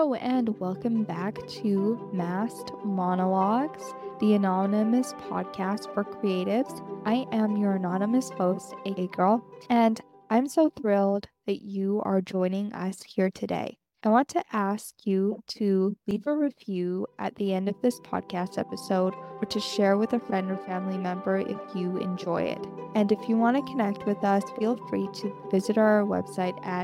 and welcome back to Masked Monologues, the anonymous podcast for creatives. I am your anonymous host, A Girl, and I'm so thrilled that you are joining us here today. I want to ask you to leave a review at the end of this podcast episode or to share with a friend or family member if you enjoy it. And if you want to connect with us, feel free to visit our website at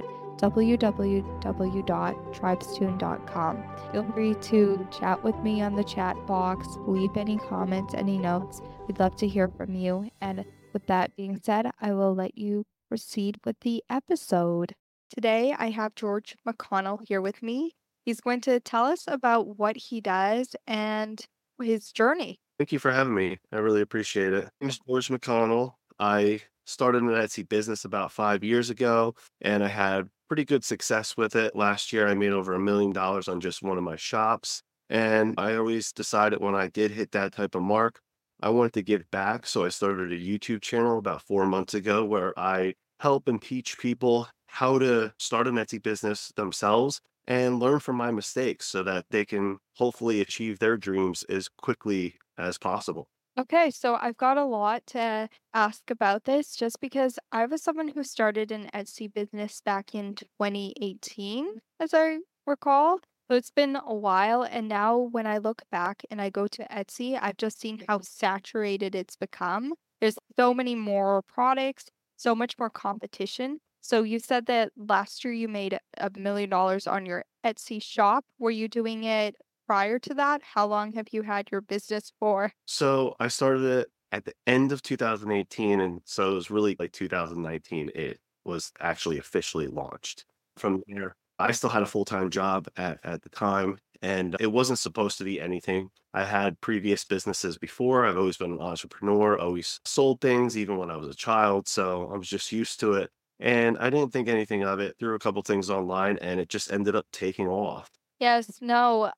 www.tribestune.com. Feel free to chat with me on the chat box, leave any comments, any notes. We'd love to hear from you. And with that being said, I will let you proceed with the episode. Today, I have George McConnell here with me. He's going to tell us about what he does and his journey. Thank you for having me. I really appreciate it. My name is George McConnell. I started an Etsy business about 5 years ago, and I had pretty good success with it. Last year, I made over $1 million on just one of my shops. And I always decided when I did hit that type of mark, I wanted to give back. So I started a YouTube channel about 4 months ago where I help and teach people how to start an Etsy business themselves and learn from my mistakes so that they can hopefully achieve their dreams as quickly as possible. Okay, so I've got a lot to ask about this just because I was someone who started an Etsy business back in 2018, as I recall. So it's been a while, and now when I look back and I go to Etsy, I've just seen how saturated it's become. There's so many more products, so much more competition. So you said that last year you made $1 million on your Etsy shop. Were you doing it prior to that? How long have you had your business for? So I started it at the end of 2018. And so it was really like 2019, it was actually officially launched. From there, I still had a full time job at the time, and it wasn't supposed to be anything. I had previous businesses before. I've always been an entrepreneur, always sold things, even when I was a child. So I was just used to it. And I didn't think anything of it, threw a couple things online, and it just ended up taking off. Yes, no,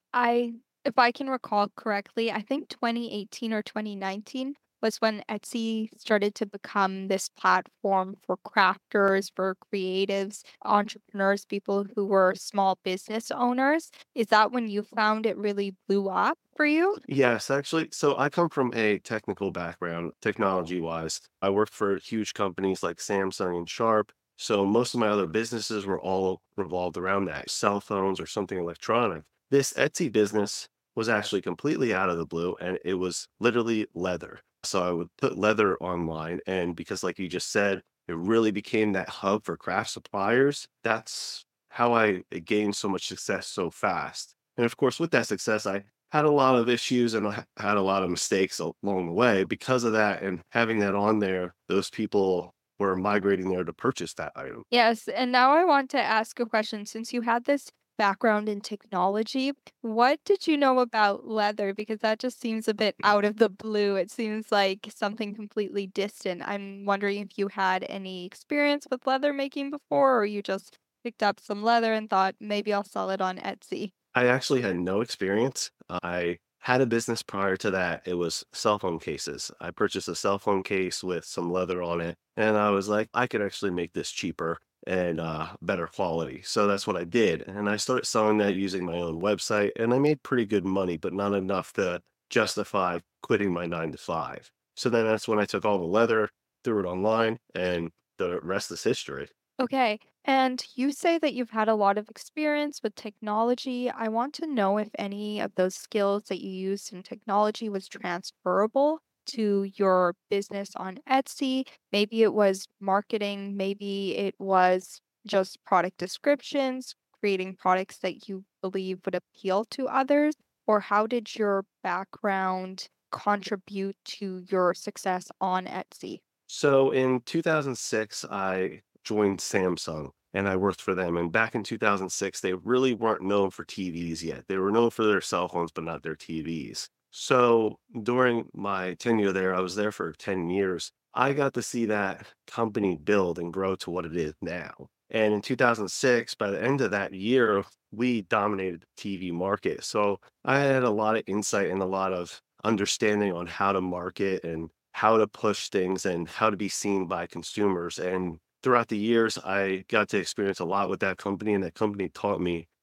if I can recall correctly, I think 2018 or 2019 was when Etsy started to become this platform for crafters, for creatives, entrepreneurs, people who were small business owners. Is that when you found it really blew up for you? Yes, actually. So I come from a technical background, technology wise. I worked for huge companies like Samsung and Sharp. So most of my other businesses were all revolved around that, cell phones or something electronic. This Etsy business was actually completely out of the blue, and it was literally leather. So I would put leather online. And because, like you just said, it really became that hub for craft suppliers. That's how I gained so much success so fast. And of course, with that success, I had a lot of issues and I had a lot of mistakes along the way because of that. And having that on there, those people were migrating there to purchase that item. Yes, and now I want to ask a question. Since you had this background in technology, what did you know about leather? Because that just seems a bit out of the blue. It seems like something completely distant. I'm wondering if you had any experience with leather making before, or you just picked up some leather and thought maybe I'll sell it on Etsy. I actually had no experience. I had a business prior to that. It was cell phone cases. I purchased a cell phone case with some leather on it, and I was like, I could actually make this cheaper and better quality. So that's what I did. And I started selling that using my own website, and I made pretty good money, but not enough to justify quitting my 9 to 5. So then that's when I took all the leather, threw it online, and the rest is history. Okay. And you say that you've had a lot of experience with technology. I want to know if any of those skills that you used in technology was transferable to your business on Etsy. Maybe it was marketing, maybe it was just product descriptions, creating products that you believe would appeal to others, or how did your background contribute to your success on Etsy? So in 2006, I joined Samsung and I worked for them. And back in 2006, they really weren't known for TVs yet. They were known for their cell phones, but not their TVs. So during my tenure there, I was there for 10 years. I got to see that company build and grow to what it is now. And in 2006, by the end of that year, we dominated the TV market. So I had a lot of insight and a lot of understanding on how to market and how to push things and how to be seen by consumers. And throughout the years, I got to experience a lot with that company, and that company taught me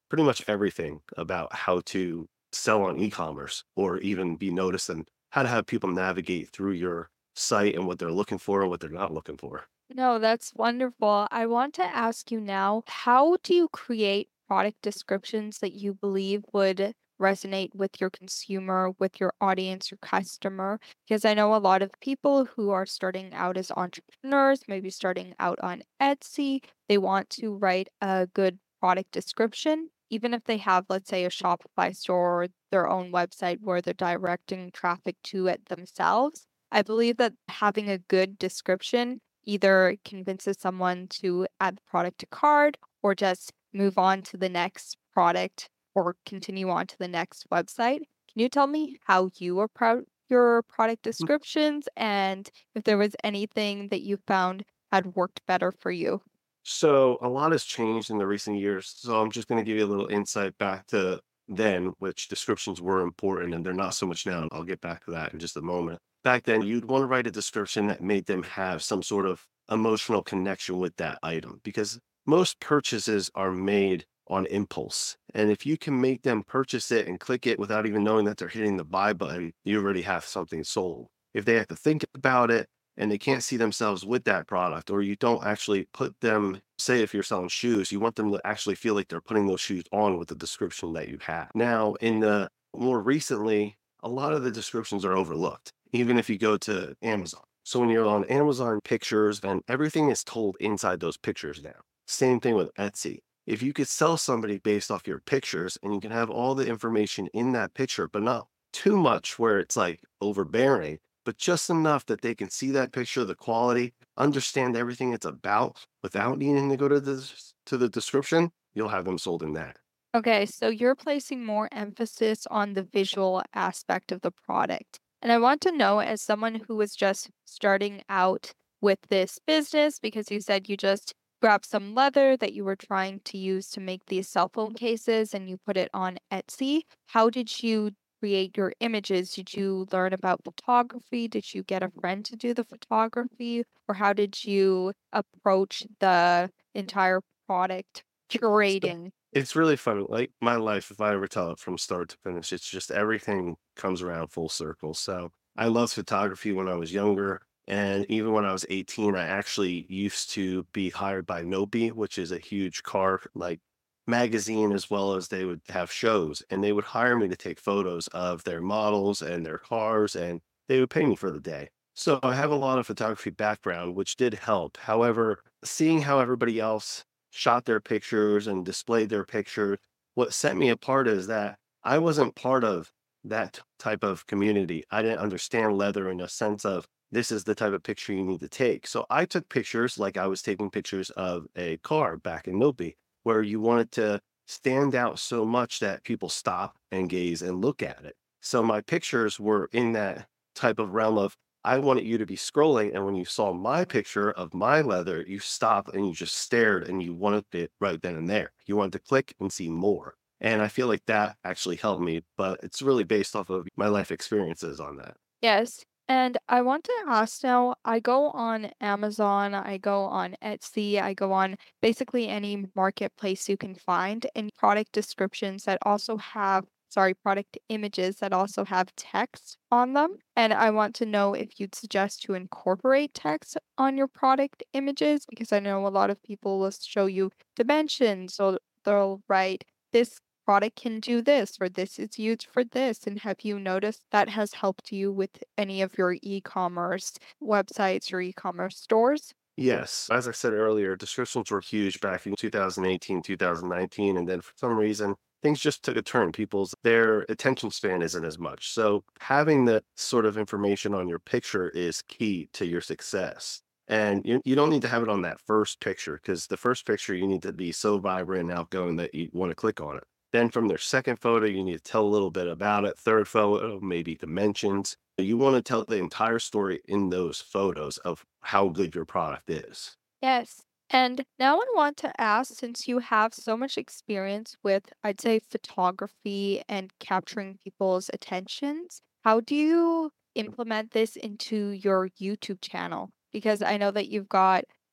pretty much everything about how to sell on e-commerce or even be noticed and how to have people navigate through your site and what they're looking for and what they're not looking for. No, that's wonderful. I want to ask you now, how do you create product descriptions that you believe would resonate with your consumer, with your audience, your customer? Because I know a lot of people who are starting out as entrepreneurs, maybe starting out on Etsy, they want to write a good product description, even if they have, let's say, a Shopify store or their own website where they're directing traffic to it themselves. I believe that having a good description either convinces someone to add the product to cart or just move on to the next product or continue on to the next website. Can you tell me how you approach your product descriptions and if there was anything that you found had worked better for you? So a lot has changed in the recent years. So I'm just going to give you a little insight back to then, which descriptions were important and they're not so much now. And I'll get back to that in just a moment. Back then, you'd want to write a description that made them have some sort of emotional connection with that item because most purchases are made on impulse. And if you can make them purchase it and click it without even knowing that they're hitting the buy button, you already have something sold. If they have to think about it, and they can't see themselves with that product, or you don't actually put them, say, if you're selling shoes, you want them to actually feel like they're putting those shoes on with the description that you have. Now, in the more recently, a lot of the descriptions are overlooked, even if you go to Amazon. So when you're on Amazon pictures, and everything is told inside those pictures now. Same thing with Etsy. If you could sell somebody based off your pictures and you can have all the information in that picture, but not too much where it's like overbearing, but just enough that they can see that picture, the quality, understand everything it's about without needing to go to the description, you'll have them sold in that. Okay, so you're placing more emphasis on the visual aspect of the product. And I want to know, as someone who was just starting out with this business, because you said you just grabbed some leather that you were trying to use to make these cell phone cases and you put it on Etsy, how did you create your images? Did you learn about photography? Did you get a friend to do the photography? Or how did you approach the entire product curating? It's really fun. Like my life, if I ever tell it from start to finish, it's just everything comes around full circle. So I loved photography when I was younger. And even when I was 18, I actually used to be hired by Nopi, which is a huge car like magazine, as well as they would have shows. And they would hire me to take photos of their models and their cars, and they would pay me for the day. So I have a lot of photography background, which did help. However, seeing how everybody else shot their pictures and displayed their pictures. What set me apart is that I wasn't part of that type of community. I didn't understand leather in a sense of this is the type of picture you need to take. So I took pictures like I was taking pictures of a car back in Nopi, where you wanted to stand out so much that people stop and gaze and look at it. So my pictures were in that type of realm of I wanted you to be scrolling, and when you saw my picture of my leather, you stopped and you just stared and you wanted it right then and there. You wanted to click and see more. And I feel like that actually helped me, but it's really based off of my life experiences on that. Yes. And I want to ask now, I go on Amazon, I go on Etsy, I go on basically any marketplace you can find, and product descriptions that also have, sorry, product images that also have text on them. And I want to know if you'd suggest to incorporate text on your product images, because I know a lot of people will show you dimensions, so they'll write this product can do this or this is used for this. And have you noticed that has helped you with any of your e-commerce websites or e-commerce stores? Yes, as I said earlier, descriptions were huge back in 2018, 2019, and then for some reason things just took a turn. People's their attention span isn't as much. So having that sort of information on your picture is key to your success. And you don't need to have it on that first picture because the first picture you need to be so vibrant and outgoing that you want to click on it. Then from their second photo, you need to tell a little bit about it. Third photo, maybe dimensions. You want to tell the entire story in those photos of how good your product is. Yes. And now I want to ask, since you have so much experience with, I'd say, photography and capturing people's attentions, how do you implement this into your YouTube channel? Because I know that you've got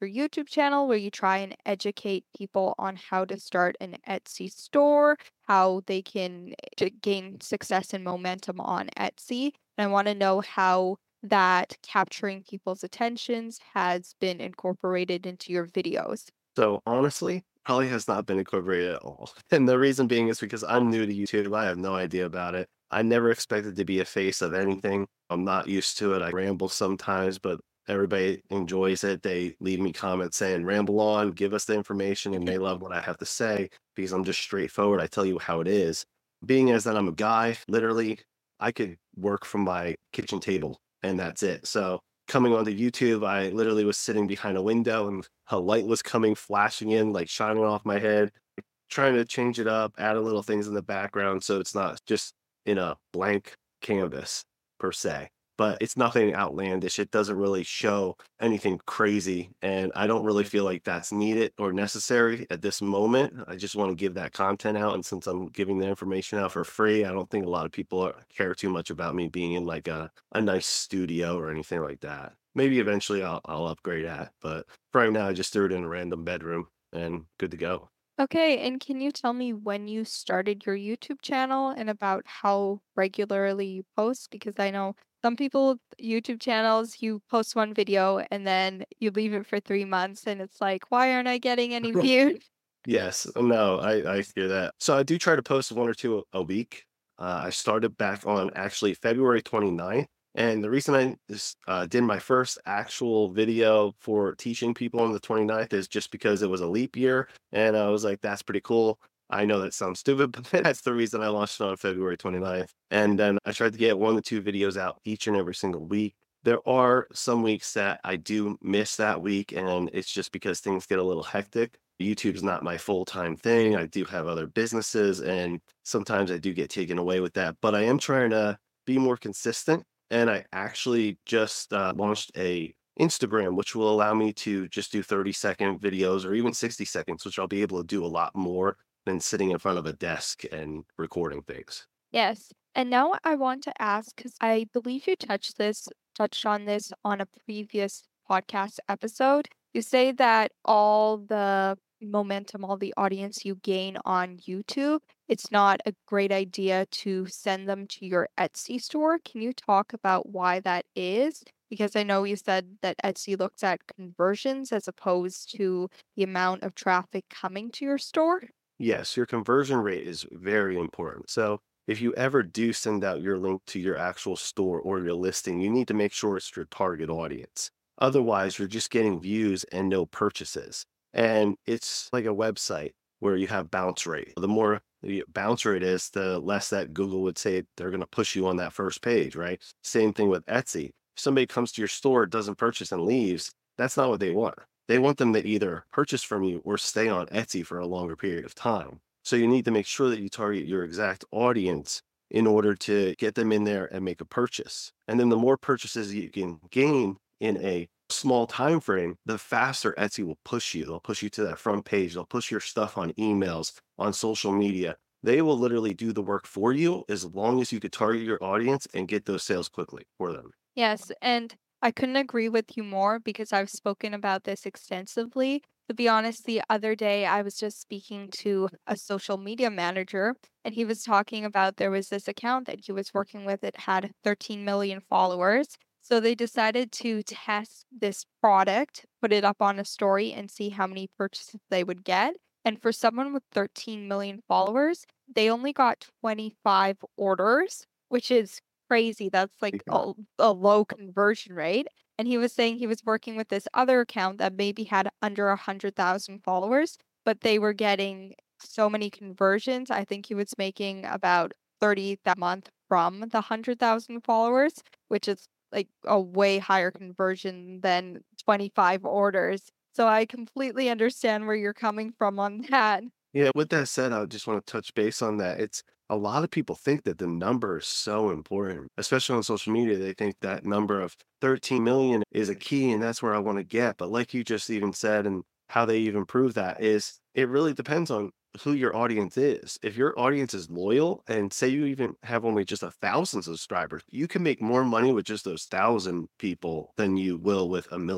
your YouTube channel where you try and educate people on how to start an Etsy store, how they can gain success and momentum on Etsy. And I want to know how that capturing people's attentions has been incorporated into your videos. So honestly, probably has not been incorporated at all. And the reason being is because I'm new to YouTube. I have no idea about it. I never expected to be a face of anything. I'm not used to it. I ramble sometimes, but everybody enjoys it. They leave me comments saying, ramble on, give us the information, and they love what I have to say because I'm just straightforward. I tell you how it is. Being as that I'm a guy, literally, I could work from my kitchen table and that's it. So coming onto YouTube, I literally was sitting behind a window and a light was coming flashing in, like shining off my head, trying to change it up, add a little things in the background so it's not just in a blank canvas per se. But it's nothing outlandish. It doesn't really show anything crazy. And I don't really feel like that's needed or necessary at this moment. I just want to give that content out. And since I'm giving the information out for free, I don't think a lot of people care too much about me being in like a nice studio or anything like that. Maybe eventually I'll upgrade that. But for right now, I just threw it in a random bedroom and good to go. Okay, and can you tell me when you started your YouTube channel and about how regularly you post? Because I know some people, YouTube channels, you post one video and then you leave it for 3 months and it's like, why aren't I getting any views? Yes. No, I hear that. So I do try to post one or two a week. I started back on actually February 29th. And the reason I did my first actual video for teaching people on the 29th is just because it was a leap year. And I was like, that's pretty cool. I know that sounds stupid, but that's the reason I launched it on February 29th. And then I tried to get 1 to 2 videos out each and every single week. There are some weeks that I do miss that week, and it's just because things get a little hectic. YouTube's not my full-time thing. I do have other businesses, and sometimes I do get taken away with that. But I am trying to be more consistent, and I actually just launched a Instagram, which will allow me to just do 30-second videos or even 60 seconds, which I'll be able to do a lot more than sitting in front of a desk and recording things. Yes. And now I want to ask, because I believe you touched on this on a previous podcast episode. You say that all the momentum, all the audience you gain on YouTube, it's not a great idea to send them to your Etsy store. Can you talk about why that is? Because I know you said that Etsy looks at conversions as opposed to the amount of traffic coming to your store. Yes, your conversion rate is very important. So if you ever do send out your link to your actual store or your listing, you need to make sure it's your target audience. Otherwise, you're just getting views and no purchases. And it's like a website where you have bounce rate. The more the bounce rate is, the less that Google would say they're going to push you on that first page, right? Same thing with Etsy. If somebody comes to your store, doesn't purchase and leaves, that's not what they want. They want them to either purchase from you or stay on Etsy for a longer period of time. So you need to make sure that you target your exact audience in order to get them in there and make a purchase. And then the more purchases you can gain in a small time frame, the faster Etsy will push you. They'll push you to that front page. They'll push your stuff on emails, on social media. They will literally do the work for you as long as you could target your audience and get those sales quickly for them. Yes, and I couldn't agree with you more because I've spoken about this extensively. To be honest, the other day I was just speaking to a social media manager, and he was talking about there was this account that he was working with. It had 13 million followers. So they decided to test this product, put it up on a story, and see how many purchases they would get. And for someone with 13 million followers, they only got 25 orders, which is crazy. That's like Yeah. a low conversion rate. And he was saying he was working with this other account that maybe had under 100,000 followers, but they were getting so many conversions. I think he was making about 30 that month from the 100,000 followers, which is like a way higher conversion than 25 orders. So I completely understand where you're coming from on that. Yeah, with that said, I just want to touch base on that. It's a lot of people think that the number is so important, especially on social media. They think that number of 13 million is a key and that's where I want to get. But like you just even said, and how they even prove that is it really depends on who your audience is. If your audience is loyal and say you even have only just 1,000 subscribers, you can make more money with just those 1,000 people than you will with a million.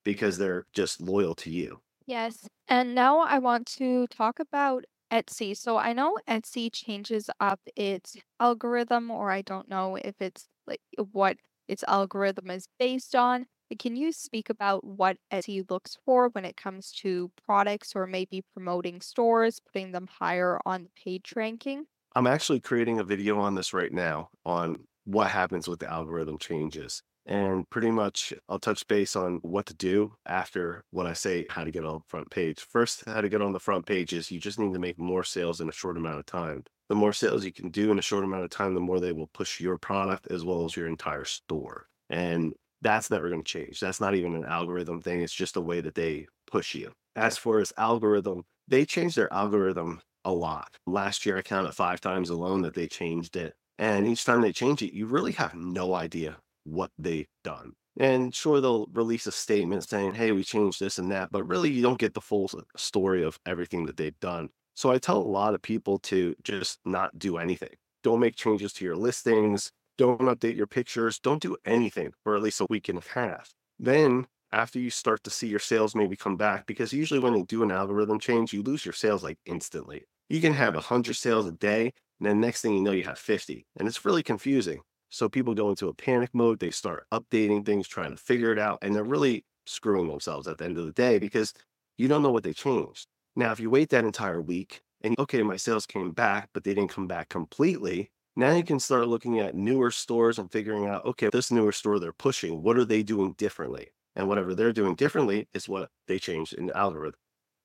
because they're just loyal to you. Yes. And now I want to talk about Etsy. So I know Etsy changes up its algorithm, or I don't know if it's like what its algorithm is based on. But can you speak about what Etsy looks for when it comes to products or maybe promoting stores, putting them higher on the page ranking? I'm actually creating a video on this right now on what happens with the algorithm changes. And pretty much I'll touch base on what to do after when I say how to get on the front page. First, how to get on the front page is you just need to make more sales in a short amount of time. The more sales you can do in a short amount of time, the more they will push your product as well as your entire store. And that's never going to change. That's not even an algorithm thing. It's just a way that they push you. As far as algorithm, they changed their algorithm a lot. Last year, I counted 5 times alone that they changed it, and each time they change it, you really have no idea what they've done. And sure, they'll release a statement saying, "Hey, we changed this and that," but really you don't get the full story of everything that they've done. So I tell a lot of people to just not do anything. Don't make changes to your listings, don't update your pictures, don't do anything for at least a week and a half. Then after you start to see your sales maybe come back, because usually when they do an algorithm change, you lose your sales like instantly. You can have 100 sales a day, and then next thing you know, you have 50. And it's really confusing. So people go into a panic mode. They start updating things, trying to figure it out, and they're really screwing themselves at the end of the day because you don't know what they changed. Now, if you wait that entire week and okay, my sales came back, but they didn't come back completely, now you can start looking at newer stores and figuring out, okay, this newer store they're pushing, what are they doing differently? And whatever they're doing differently is what they changed in the algorithm.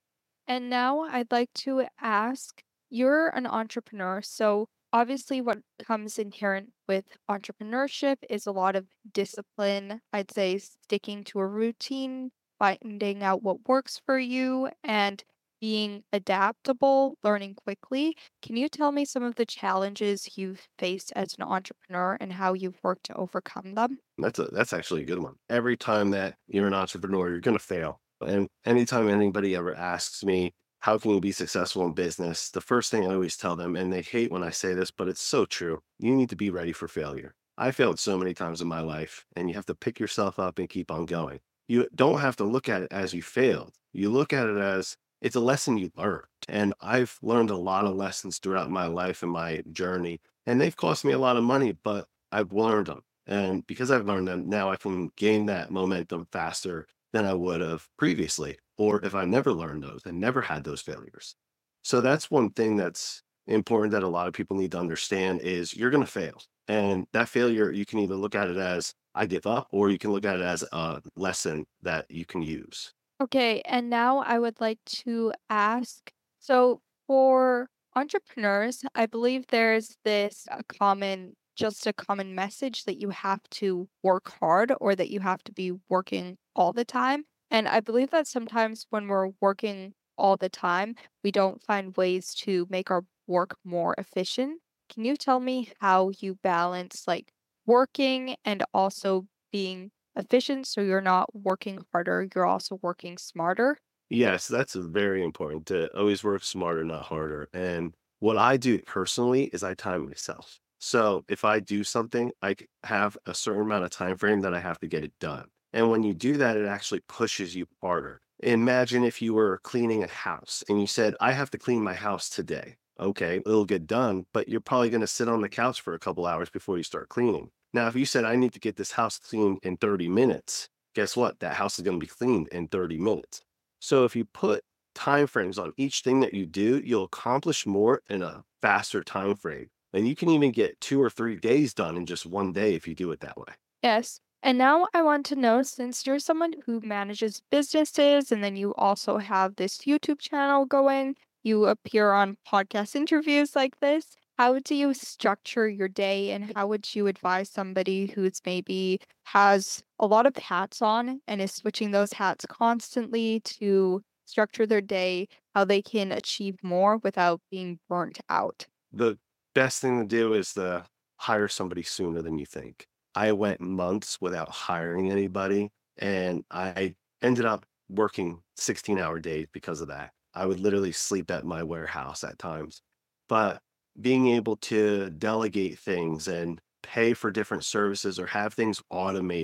And now I'd like to ask, you're an entrepreneur, so obviously what comes inherent with entrepreneurship is a lot of discipline. I'd say sticking to a routine, finding out what works for you, and being adaptable, learning quickly. Can you tell me some of the challenges you've faced as an entrepreneur and how you've worked to overcome them? That's actually a good one. Every time that you're an entrepreneur, you're gonna fail. And anytime anybody ever asks me, how can you be successful in business? The first thing I always tell them, and they hate when I say this, but it's so true. You need to be ready for failure. I failed so many times in my life, and you have to pick yourself up and keep on going. You don't have to look at it as you failed. You look at it as it's a lesson you learned. And I've learned a lot of lessons throughout my life and my journey, and they've cost me a lot of money, but I've learned them. And because I've learned them, now I can gain that momentum faster than I would have previously, or if I never learned those and never had those failures. So that's one thing that's important that a lot of people need to understand is you're going to fail. And that failure, you can either look at it as I give up, or you can look at it as a lesson that you can use. Okay, and now I would like to ask, so for entrepreneurs, I believe there's this just a common message that you have to work hard or that you have to be working all the time. And I believe that sometimes when we're working all the time, we don't find ways to make our work more efficient. Can you tell me how you balance like working and also being efficient so you're not working harder, you're also working smarter? Yes, that's very important to always work smarter, not harder. And what I do personally is I time myself. So if I do something, have a certain amount of time frame that I have to get it done. And when you do that, it actually pushes you harder. Imagine if you were cleaning a house and you said, I have to clean my house today. Okay, it'll get done, but you're probably going to sit on the couch for a couple hours before you start cleaning. Now, if you said, I need to get this house cleaned in 30 minutes, guess what? That house is going to be cleaned in 30 minutes. So if you put time frames on each thing that you do, you'll accomplish more in a faster time frame. And you can even get 2 or 3 days done in just 1 day if you do it that way. Yes. And now I want to know, since you're someone who manages businesses and then you also have this YouTube channel going, you appear on podcast interviews like this. How do you structure your day and how would you advise somebody who's maybe has a lot of hats on and is switching those hats constantly to structure their day, how they can achieve more without being burnt out? The best thing to do is to hire somebody sooner than you think. I went months without hiring anybody, and I ended up working 16-hour days because of that. I would literally sleep at my warehouse at times. But being able to delegate things and pay for different services or have things automated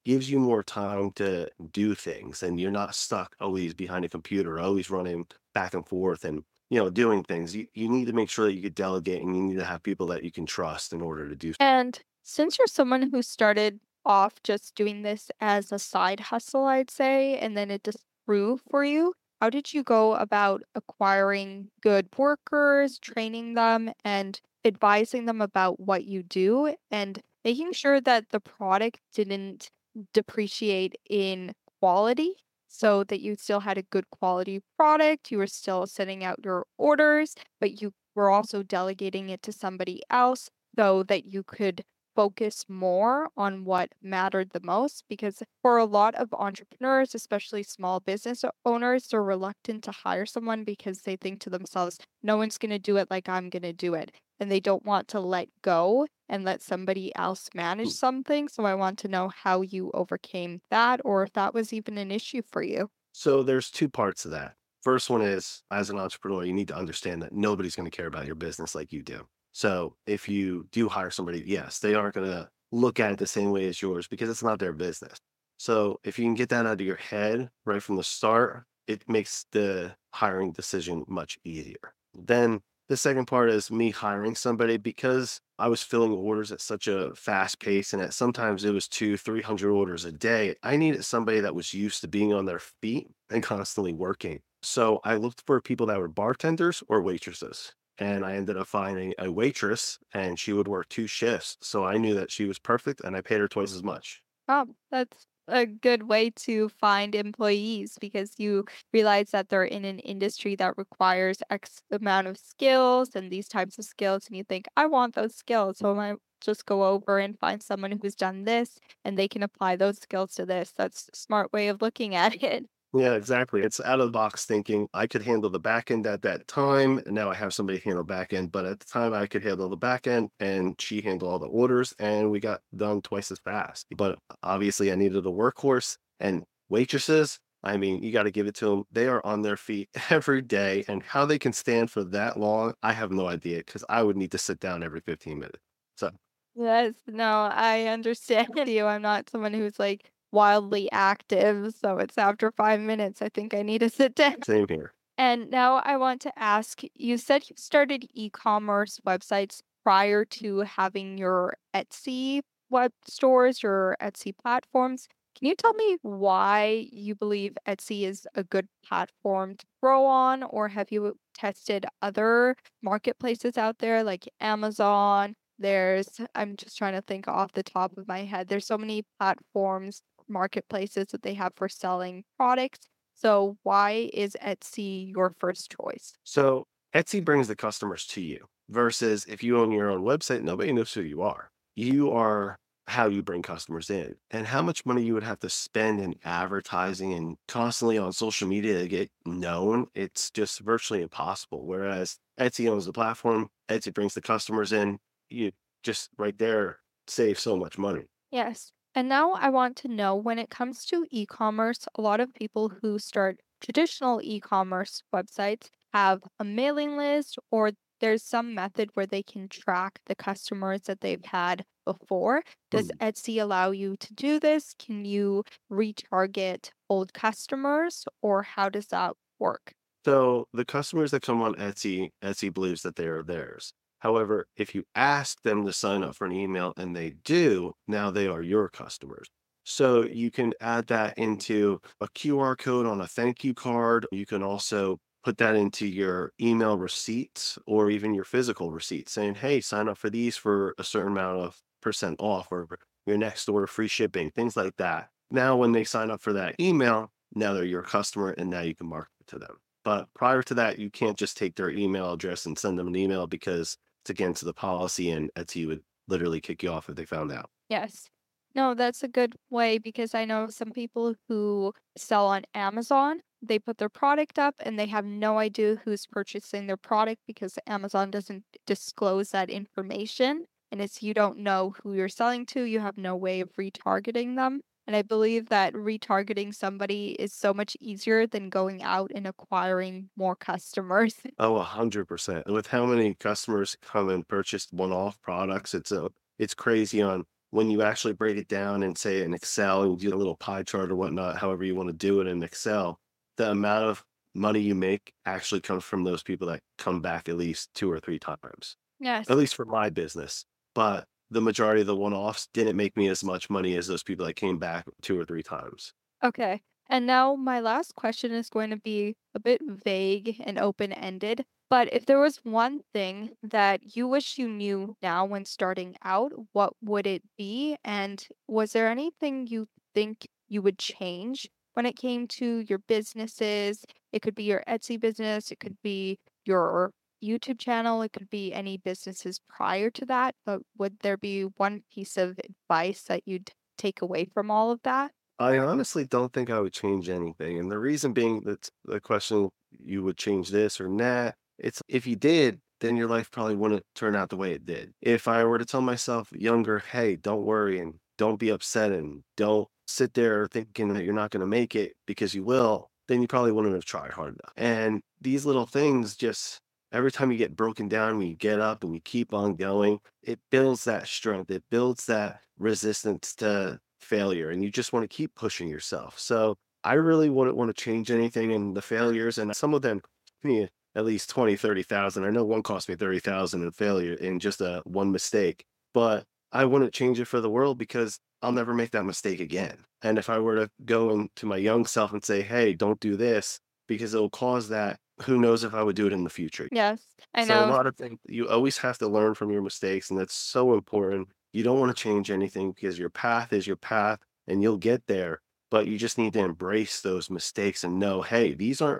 gives you more time to do things and you're not stuck always behind a computer, always running back and forth and doing things. You need to make sure that you could delegate and you need to have people that you can trust in order to do. And since you're someone who started off just doing this as a side hustle, I'd say, and then it just grew for you, how did you go about acquiring good workers, training them, and advising them about what you do, and making sure that the product didn't depreciate in quality so that you still had a good quality product, you were still sending out your orders, but you were also delegating it to somebody else so that you could focus more on what mattered the most? Because for a lot of entrepreneurs, especially small business owners, they're reluctant to hire someone because they think to themselves, no one's going to do it like I'm going to do it. And they don't want to let go and let somebody else manage something. So I want to know how you overcame that or if that was even an issue for you. So there's two parts of that. First one is, as an entrepreneur, you need to understand that nobody's going to care about your business like you do. So if you do hire somebody, yes, they aren't going to look at it the same way as yours because it's not their business. So if you can get that out of your head right from the start, it makes the hiring decision much easier. Then the second part is me hiring somebody because I was filling orders at such a fast pace and at sometimes it was 300 orders a day. I needed somebody that was used to being on their feet and constantly working. So I looked for people that were bartenders or waitresses. And I ended up finding a waitress and she would work 2 shifts. So I knew that she was perfect and I paid her twice as much. Oh, that's a good way to find employees because you realize that they're in an industry that requires X amount of skills and these types of skills, and you think, I want those skills. So I might just go over and find someone who's done this and they can apply those skills to this. That's a smart way of looking at it. Yeah, exactly. It's out of the box thinking. I could handle the back end at that time, and now I have somebody handle back end. But at the time, I could handle the back end, and she handled all the orders, and we got done twice as fast. But obviously, I needed a workhorse and waitresses. I mean, you got to give it to them. They are on their feet every day, and how they can stand for that long, I have no idea because I would need to sit down every 15 minutes. So, Yes, no, I understand you. I'm not someone who's like wildly active. So it's after 5 minutes, I think I need to sit down. same here. And now I want to ask, you said you started e-commerce websites prior to having your Etsy web stores, your Etsy platforms. Can you tell me why you believe Etsy is a good platform to grow on, or have you tested other marketplaces out there like Amazon? I'm just trying to think off the top of my head. There's so many platforms, marketplaces that they have for selling products. So why is Etsy your first choice? So Etsy brings the customers to you versus if you own your own website, nobody knows who you are. You are how you bring customers in and how much money you would have to spend in advertising and constantly on social media to get known. It's just virtually impossible. Whereas Etsy owns the platform, Etsy brings the customers in. You just right there save so much money. Yes. And now I want to know when it comes to e-commerce, a lot of people who start traditional e-commerce websites have a mailing list or there's some method where they can track the customers that they've had before. Does Hmm. Etsy allow you to do this? Can you retarget old customers or how does that work? So the customers that come on Etsy, Etsy believes that they are theirs. However, if you ask them to sign up for an email and they do, now they are your customers. So you can add that into a QR code on a thank you card. You can also put that into your email receipts or even your physical receipts saying, hey, sign up for these for a certain amount of percent off or your next order free shipping, things like that. Now, when they sign up for that email, now they're your customer and now you can market it to them. But prior to that, you can't just take their email address and send them an email because it's against the policy and Etsy would literally kick you off if they found out. Yes. No, that's a good way because I know some people who sell on Amazon. They put their product up and they have no idea who's purchasing their product because Amazon doesn't disclose that information. And it's you don't know who you're selling to, you have no way of retargeting them. And I believe that retargeting somebody is so much easier than going out and acquiring more customers. Oh, 100%. With how many customers come and purchase one-off products, it's crazy on when you actually break it down and say in Excel and do a little pie chart or whatnot, however you want to do it in Excel, the amount of money you make actually comes from those people that come back at least 2 or 3 times, at Yes. least for my business. But the majority of the one-offs didn't make me as much money as those people that came back 2 or 3 times. Okay. And now my last question is going to be a bit vague and open-ended. But if there was one thing that you wish you knew now when starting out, what would it be? And was there anything you think you would change when it came to your businesses? It could be your Etsy business, it could be your YouTube channel, it could be any businesses prior to that. But would there be one piece of advice that you'd take away from all of that? I honestly don't think I would change anything, and the reason being that the question, you would change this or that, it's if you did, then your life probably wouldn't turn out the way it did. If I were to tell myself younger, "Hey, don't worry and don't be upset and don't sit there thinking that you're not gonna make it because you will," then you probably wouldn't have tried hard enough. And these little things just every time you get broken down, when you get up and you keep on going, it builds that strength. It builds that resistance to failure, and you just want to keep pushing yourself. So I really wouldn't want to change anything in the failures, and some of them cost me at least 20, 30,000. I know one cost me 30,000 in failure in just a one mistake, but I wouldn't change it for the world because I'll never make that mistake again. And if I were to go into my young self and say, "Hey, don't do this," because it'll cause that, who knows if I would do it in the future. Yes, I So a know. lot of things you always have to learn from your mistakes, and that's so important. You don't want to change anything because your path is your path and you'll get there. But you just need to embrace those mistakes and know, hey,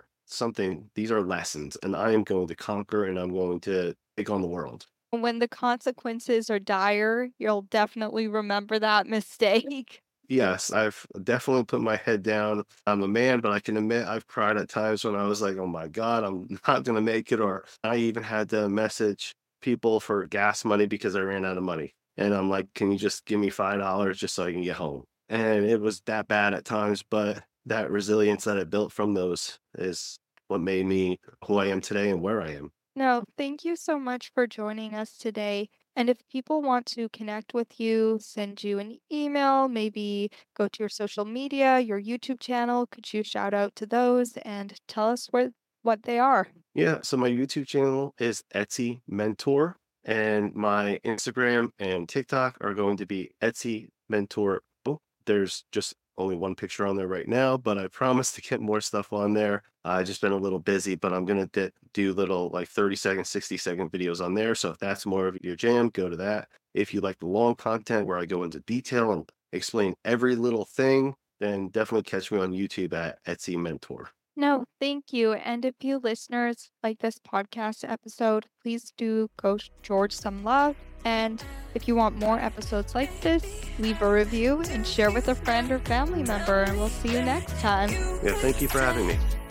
these are lessons, and I am going to conquer and I'm going to take on the world. When the consequences are dire, you'll definitely remember that mistake. Yes, I've definitely put my head down. I'm a man, but I can admit I've cried at times when I was like, oh my God, I'm not going to make it. Or I even had to message people for gas money because I ran out of money. And I'm like, can you just give me $5 just so I can get home? And it was that bad at times, but that resilience that I built from those is what made me who I am today and where I am. No, thank you so much for joining us today. And if people want to connect with you, send you an email, maybe go to your social media, your YouTube channel, could you shout out to those and tell us what they are? Yeah, so my YouTube channel is Etsy Mentor, and my Instagram and TikTok are going to be Etsy Mentor. Oh, there's just only one picture on there right now, but I promise to get more stuff on there. I just been a little busy, but I'm gonna do little like 30-second, 60-second videos on there. So if that's more of your jam, go to that. If you like the long content where I go into detail and explain every little thing, then definitely catch me on YouTube at Etsy Mentor. No, thank you. And if you listeners like this podcast episode, please do go George some love. And if you want more episodes like this, leave a review and share with a friend or family member. And we'll see you next time. Yeah, thank you for having me.